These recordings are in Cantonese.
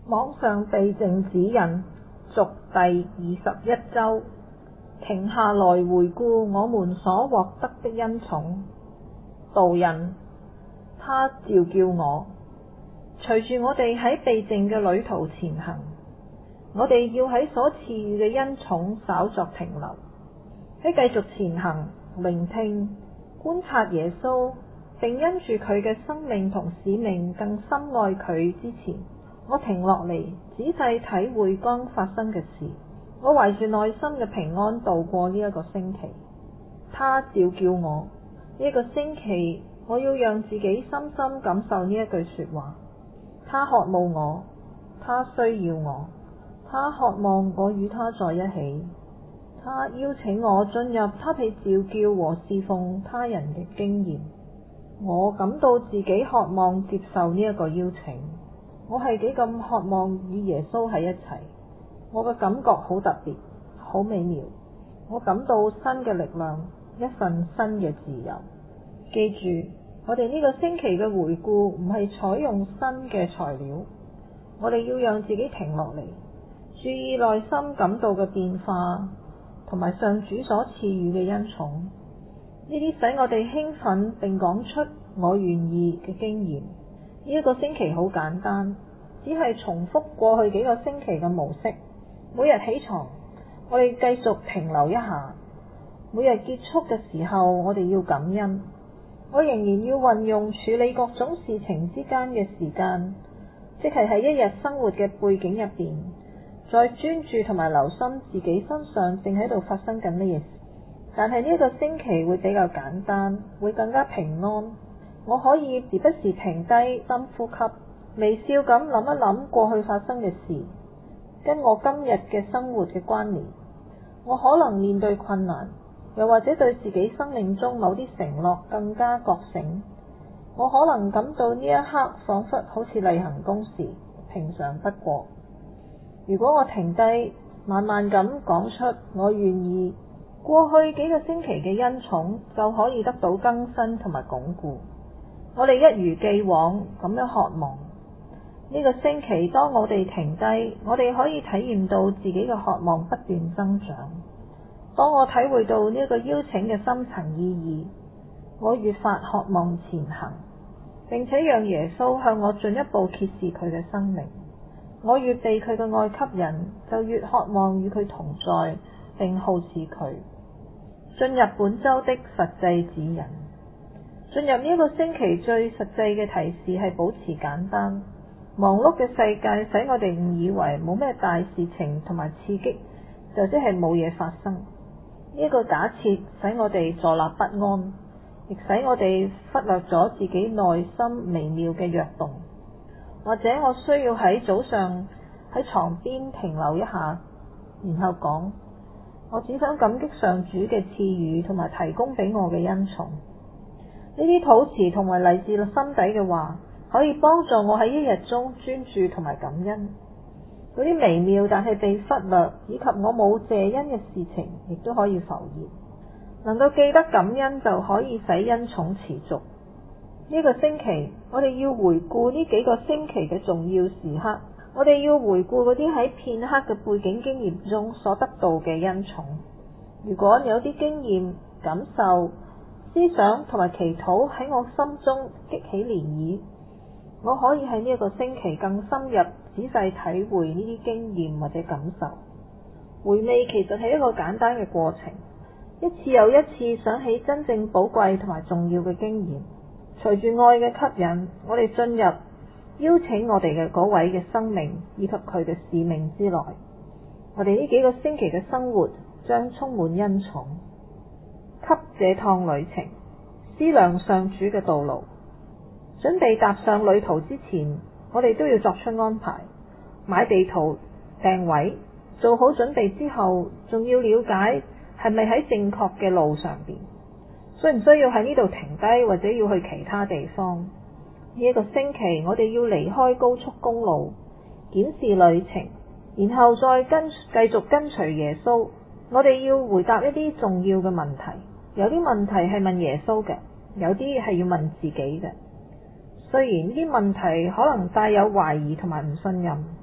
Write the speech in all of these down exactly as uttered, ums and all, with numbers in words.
網上避靜指引續第二十一周，停下來回顧我們所獲得的恩寵。導引，他召叫我，隨住我哋喺避靜嘅旅途前行，我哋要喺所賜予嘅恩寵稍作停留，喺繼續前行，聆聽、觀察耶穌，並因住佢嘅生命同使命更深愛佢之前，我停落嚟，仔細體會剛發生嘅事。我懷住內心嘅平安度過呢一個星期。他召叫我，呢一個星期我要讓自己深深感受呢一句說話。他渴慕我，他需要我，他渴望我與他在一起。他邀請我進入他被召叫和侍奉他人嘅經驗。我感到自己渴望接受呢一個邀請。我係幾咁渴望與耶穌喺一齊。我嘅感覺好特別，好美妙。我感到新嘅力量，一份新嘅自由。記住，我哋呢個星期嘅回顧唔係採用新嘅材料，我哋要讓自己停落嚟，注意內心感到嘅變化，同埋上主所賜予嘅恩寵。呢啲使我哋興奮並講出我願意嘅經驗。呢一個星期好簡單，只係重複過去幾個星期嘅模式。每日起床，我哋繼續停留一下；每日結束嘅時候，我哋要感恩。我仍然要運用處理各種事情之間嘅時間，即係喺一日生活嘅背景入邊，再專注同埋留心自己身上正喺度發生緊乜嘢事。但係呢一個星期會比較簡單，會更加平安。我可以時不時停低，深呼吸，微笑咁諗一諗過去發生嘅事，跟我今日嘅生活嘅關聯。我可能面對困難，又或者對自己生命中某啲承諾更加覺醒。我可能感到呢一刻仿佛好似例行公事，平常不過。如果我停低，慢慢咁講出我願意，過去幾個星期嘅恩寵就可以得到更新同埋鞏固。我哋一如既往咁樣渴望。呢個星期當我哋停低，我哋可以體驗到自己嘅渴望不斷增長。當我體會到呢個邀請嘅深層意義，我越發渴望前行，並且讓耶穌向我進一步揭示佢嘅生命。我越被佢嘅愛吸引，就越渴望與佢同在，並好似佢。進入本周的實際指引。進入呢一個星期最實際嘅提示係保持簡單。忙碌嘅世界使我哋誤以為冇咩大事情同埋刺激，就即係冇嘢發生。呢一個假設使我哋坐立不安，亦使我哋忽略咗自己內心微妙嘅躍動。或者我需要喺早上喺床邊停留一下，然後講，我只想感激上主嘅賜予同埋提供俾我嘅恩寵。呢啲禱詞同埋嚟自心底嘅話，可以幫助我喺一日中專注同埋感恩。嗰啲微妙但係被忽略，以及我冇謝恩嘅事情，亦都可以浮現。能夠記得感恩，就可以使恩寵持續。呢個星期，我哋要回顧呢幾個星期嘅重要時刻。我哋要回顧嗰啲喺片刻嘅背景經驗中所得到嘅恩寵。如果有啲經驗、感受、思想同埋祈禱喺我心中激起漣漪，我可以喺呢一個星期更深入、仔細體會呢啲經驗或者感受。回味其實係一個簡單嘅過程，一次又一次想起真正寶貴同埋重要嘅經驗。隨住愛嘅吸引，我哋進入邀請我哋嘅嗰位嘅生命以及佢嘅使命之內。我哋呢幾個星期嘅生活將充滿恩寵。給這趟旅程思量上主嘅道路。準備踏上旅途之前，我哋都要作出安排，買地圖、訂位，做好準備之後，仲要了解係咪喺正確嘅路上邊，需唔需要喺呢度停低，或者要去其他地方。呢一個星期，我哋要離開高速公路，檢視旅程，然後再跟繼續跟隨耶穌。我哋要回答一啲重要嘅問題，有啲問題係問耶穌嘅，有啲係要問自己嘅。雖然呢啲問題可能帶有懷疑同埋唔信任，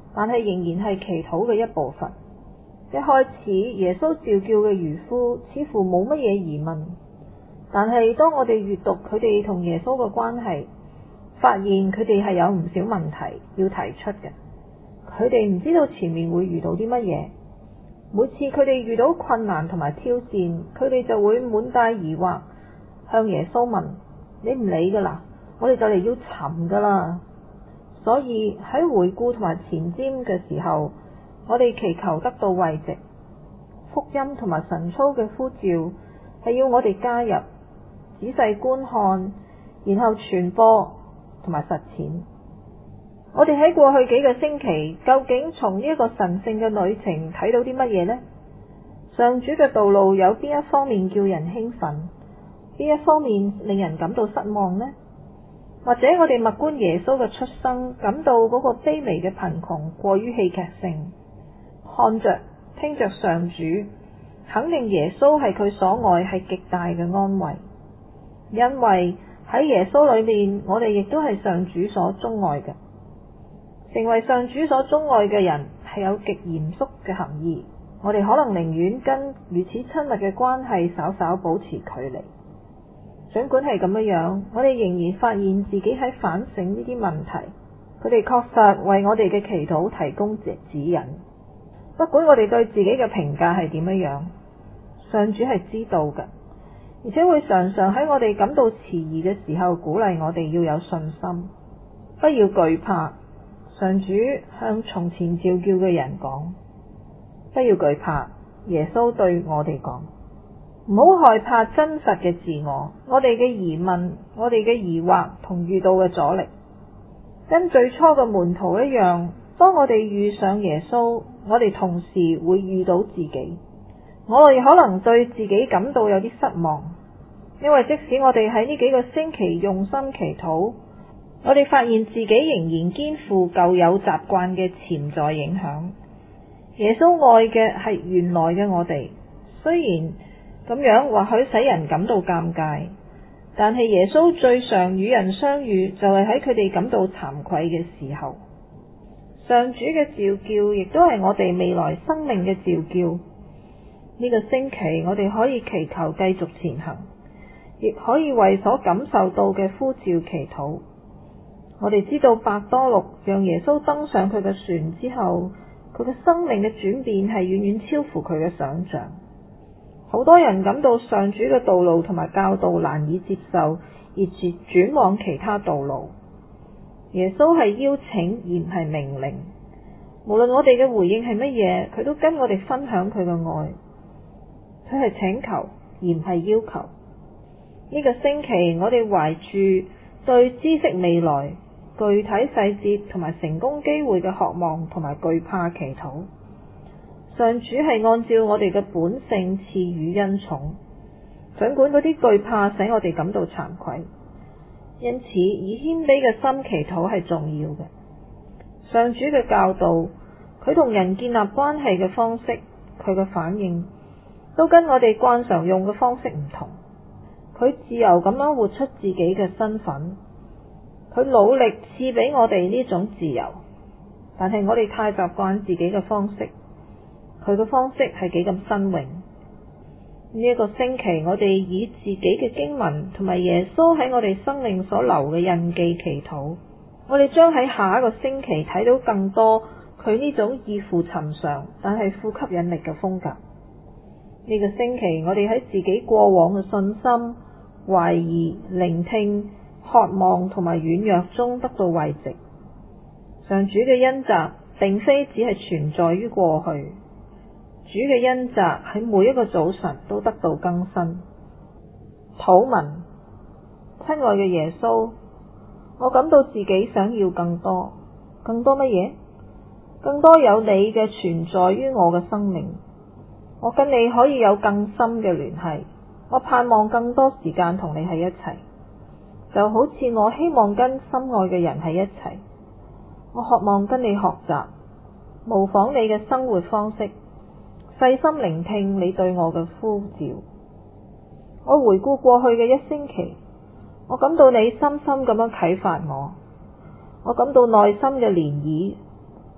但係仍然係祈禱嘅一部分。一開始耶穌召叫嘅漁夫似乎冇乜嘢疑問，但係當我哋閱讀佢哋同耶穌嘅關係，發現佢哋係有唔少問題要提出嘅。佢哋唔知道前面會遇到啲乜嘢，每次佢哋遇到困難同埋挑戰，佢哋就會滿帶疑惑向耶穌問：你唔理噶啦，我哋就嚟要沉噶啦。所以喺回顧同埋前瞻嘅時候，我哋祈求得到慰藉。福音同埋神操嘅呼召係要我哋加入，仔細觀看，然後傳播同埋實踐。我哋喺過去幾個星期究竟從呢一個神聖嘅旅程睇到啲乜嘢呢？上主嘅道路有邊一方面叫人興奮，邊一方面令人感到失望呢？或者我哋默觀耶穌嘅出生，感到嗰個卑微嘅貧窮過於戲劇性，看着聽着上主，肯定耶穌係佢所愛，係極大嘅安慰。因為喺耶穌裏面，我哋亦都係上主所鍾愛嘅。成為上主所鍾愛嘅人係有極嚴肅嘅含義，我哋可能寧願跟如此親密嘅關係稍稍保持距離。儘管係咁樣，我哋仍然發現自己喺反省呢啲問題，佢哋確實為我哋嘅祈禱提供指引。不管我哋對自己嘅評價係點樣，上主係知道嘅，而且會常常喺我哋感到遲疑嘅時候鼓勵我哋要有信心，不要懼怕。上主向從前召叫嘅人講：不要懼怕。耶穌對我哋講：唔好害怕真實嘅自我，我哋嘅疑問，我哋嘅疑惑同遇到嘅阻力，跟最初嘅門徒一樣。當我哋遇上耶穌，我哋同時會遇到自己。我哋可能對自己感到有啲失望，因為即使我哋喺呢幾個星期用心祈禱，我哋發現自己仍然肩負舊有習慣嘅潛在影響。耶穌愛嘅係原來嘅我哋，雖然咁樣或許使人感到尷尬，但係耶穌最常與人相遇就係喺佢哋感到慚愧嘅時候。上主嘅召叫亦都係我哋未來生命嘅召叫。呢個星期我哋可以祈求繼續前行，亦可以為所感受到嘅呼召祈禱。我哋知道伯多祿讓耶穌登上佢嘅船之後，佢嘅生命嘅轉變係遠遠超乎佢嘅想象。好多人感到上主嘅道路同埋教導難以接受，而轉轉往其他道路。耶穌係邀請而唔係命令，無論我哋嘅回應係乜嘢，佢都跟我哋分享佢嘅愛。佢係請求而唔係要求。呢個星期我哋懷住對知識未來、具體細節同埋成功機會嘅渴望同埋懼怕祈禱。上主係按照我哋嘅本性賜予恩寵，儘管嗰啲懼怕使我哋感到慚愧。因此，以謙卑嘅心祈禱係重要嘅。上主嘅教導，佢同人建立關係嘅方式，佢嘅反應，都跟我哋慣常用嘅方式唔同。佢自由咁樣活出自己嘅身份，佢努力賜俾我哋呢種自由，但係我哋太習慣自己嘅方式，佢嘅方式係幾咁新穎。呢一個星期，我哋以自己嘅經文同埋耶穌喺我哋生命所留嘅印記祈禱。我哋將喺下一個星期睇到更多佢呢種異乎尋常但係富吸引力嘅風格。呢個星期，我哋喺自己過往嘅信心、懷疑、聆聽、渴望同埋軟弱中得到慰藉。上主嘅恩澤並非只係存在於過去。主嘅恩澤喺每一個早晨都得到更新。禱文：親愛嘅耶穌，我感到自己想要更多，更多乜嘢？更多有你嘅存在於我嘅生命。我跟你可以有更深嘅聯繫，我盼望更多時間同你喺一齊，就好似我希望跟心愛嘅人喺一齊。我渴望跟你學習，模仿你嘅生活方式，細心聆聽你對我嘅呼召。我回顧過去嘅一星期，我感到你深深咁樣啟發我，我感到內心嘅漣漪，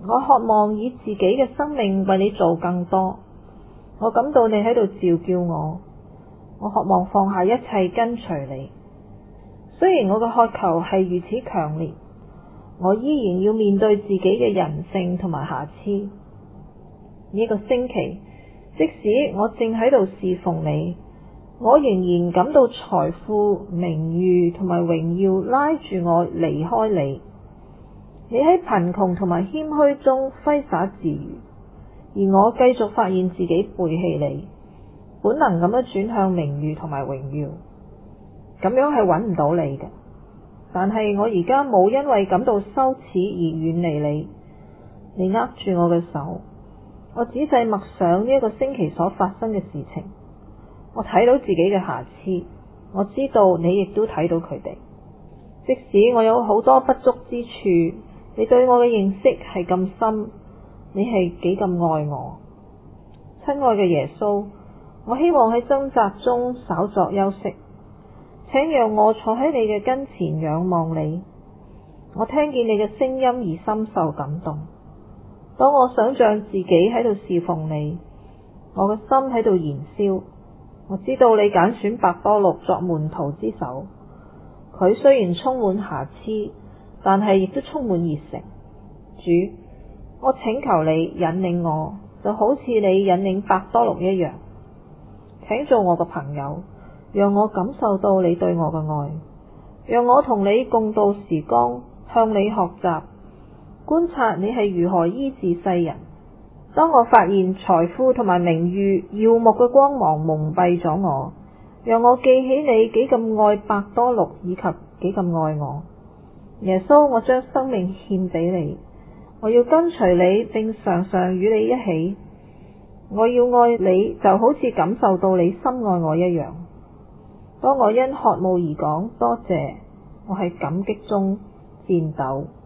我渴望以自己嘅生命為你做更多。我感到你喺度召叫我，我渴望放下一切跟隨你。雖然我嘅渴求係如此強烈，我依然要面對自己嘅人性同埋瑕疵。呢個星期，即使我正喺度侍奉你，我仍然感到財富、名譽同埋榮耀拉住我離開你。你喺貧窮同埋謙虛中揮灑自如，而我繼續發現自己背棄你，本能咁樣轉向名譽同埋榮耀，咁樣係揾唔到你嘅。但係我而家冇因為感到羞恥而遠離你。你握住我嘅手，我仔細默想呢一個星期所發生嘅事情，我睇到自己嘅瑕疵，我知道你亦都睇到佢哋。即使我有好多不足之處，你對我嘅認識係咁深，你係幾咁愛我。親愛嘅耶穌，我希望喺掙扎中稍作休息，請讓我坐喺你嘅跟前仰望你。我聽見你嘅聲音而深受感動。當我想象自己喺度侍奉你，我嘅心喺度燃燒。我知道你揀選伯多祿作門徒之首，佢雖然充滿瑕疵，但係亦都充滿熱誠。主，我請求你引領我，就好似你引領伯多祿一樣。請做我個朋友，讓我感受到你對我嘅愛，讓我同你共度時光，向你學習，觀察你係如何醫治世人。當我發現財富同埋名譽耀目嘅光芒蒙蔽咗我，讓我記起你幾咁愛伯多祿以及幾咁愛我。耶穌，我將生命獻俾你，我要跟隨你，並常常與你一起。我要愛你，就好似感受到你深愛我一樣。當我因渴慕而講多謝，我喺感激中顫抖。